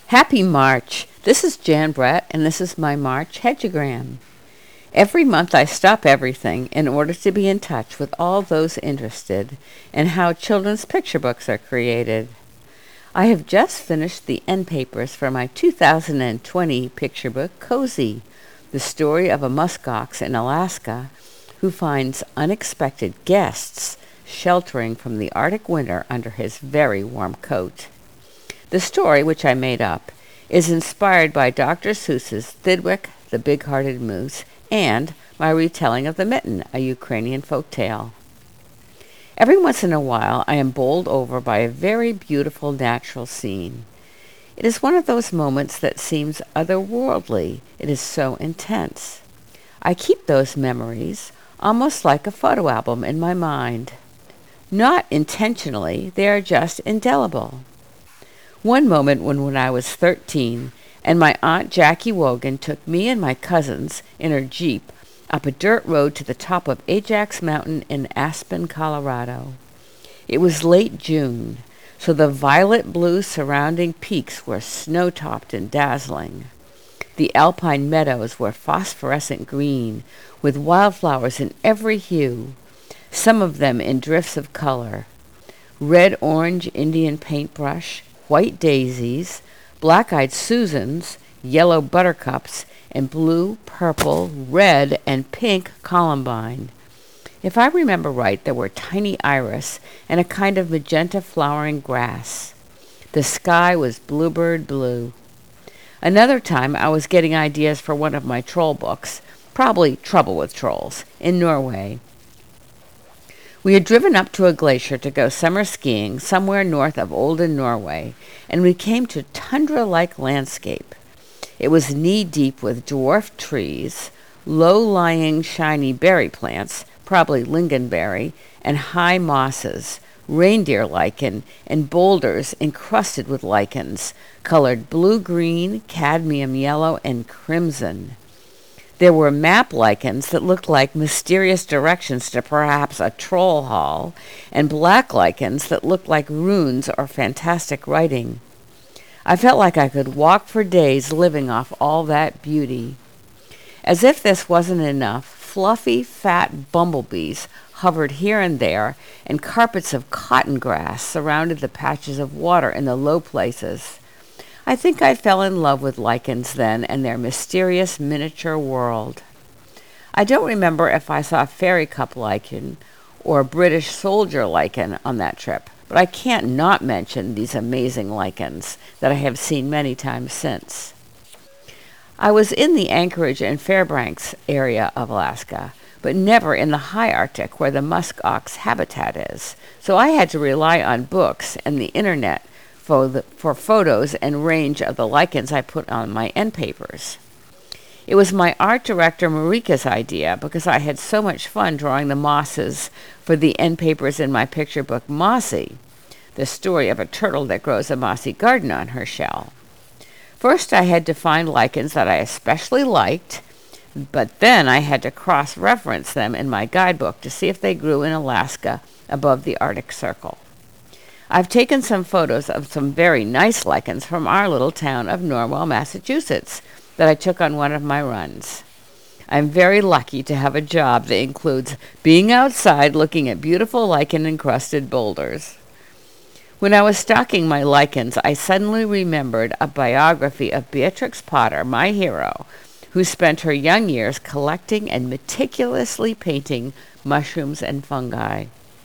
Happy March! This is Jan Brett, and this is my March Hedgeogram. Every month I stop everything in order to be in touch with all those interested in how children's picture books are created. I have just finished the end papers for my 2020 picture book, Cozy, the story of a muskox in Alaska who finds unexpected guests sheltering from the Arctic winter under his very warm coat. The story, which I made up, is inspired by Dr. Seuss's Thidwick, the Big-Hearted Moose, and my retelling of The Mitten, a Ukrainian folk tale. Every once in a while, I am bowled over by a very beautiful natural scene. It is one of those moments that seems otherworldly. It is so intense. I keep those memories almost like a photo album in my mind. Not intentionally, they are just indelible. One moment when I was 13, and my Aunt Jackie Wogan took me and my cousins in her Jeep up a dirt road to the top of Ajax Mountain in Aspen, Colorado. It was late June, so the violet-blue surrounding peaks were snow-topped and dazzling. The alpine meadows were phosphorescent green, with wildflowers in every hue, some of them in drifts of color. Red-orange Indian paintbrush, white daisies, black-eyed Susans, yellow buttercups, and blue, purple, red, and pink columbine. If I remember right, there were tiny iris and a kind of magenta flowering grass. The sky was bluebird blue. Another time I was getting ideas for one of my troll books, probably Trouble with Trolls, in Norway. We had driven up to a glacier to go summer skiing somewhere north of Olden, Norway, and we came to tundra-like landscape. It was knee-deep with dwarf trees, low-lying shiny berry plants, probably lingonberry, and high mosses, reindeer lichen, and boulders encrusted with lichens, colored blue-green, cadmium yellow, and crimson. There were map lichens that looked like mysterious directions to perhaps a troll hall, and black lichens that looked like runes or fantastic writing. I felt like I could walk for days living off all that beauty. As if this wasn't enough, fluffy, fat bumblebees hovered here and there, and carpets of cotton grass surrounded the patches of water in the low places. I think I fell in love with lichens then and their mysterious miniature world. I don't remember if I saw fairy cup lichen or British soldier lichen on that trip, but I can't not mention these amazing lichens that I have seen many times since. I was in the Anchorage and Fairbanks area of Alaska, but never in the high Arctic where the muskox habitat is, so I had to rely on books and the internet for photos and range of the lichens I put on my end papers. It was my art director Marika's idea because I had so much fun drawing the mosses for the end papers in my picture book Mossy, the story of a turtle that grows a mossy garden on her shell. First I had to find lichens that I especially liked, but then I had to cross-reference them in my guidebook to see if they grew in Alaska above the Arctic Circle. I've taken some photos of some very nice lichens from our little town of Norwell, Massachusetts, that I took on one of my runs. I'm very lucky to have a job that includes being outside looking at beautiful lichen-encrusted boulders. When I was stocking my lichens, I suddenly remembered a biography of Beatrix Potter, my hero, who spent her young years collecting and meticulously painting mushrooms and fungi.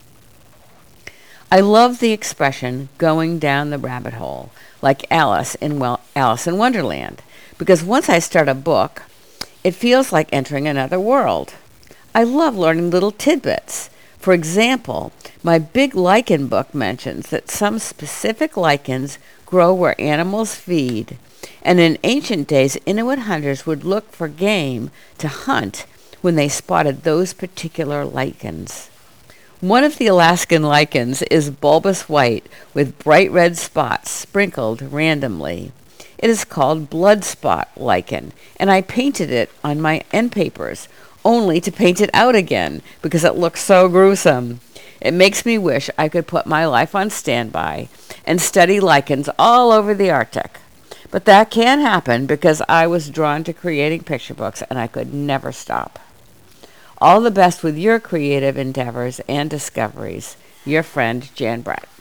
I love the expression going down the rabbit hole, like Alice in Wonderland, because once I start a book, it feels like entering another world. I love learning little tidbits. For example, my big lichen book mentions that some specific lichens grow where animals feed, and in ancient days, Inuit hunters would look for game to hunt when they spotted those particular lichens. One of the Alaskan lichens is bulbous white with bright red spots sprinkled randomly. It is called blood spot lichen, and I painted it on my end papers, only to paint it out again because it looks so gruesome. It makes me wish I could put my life on standby and study lichens all over the Arctic. But that can happen because I was drawn to creating picture books and I could never stop. All the best with your creative endeavors and discoveries. Your friend, Jan Brett.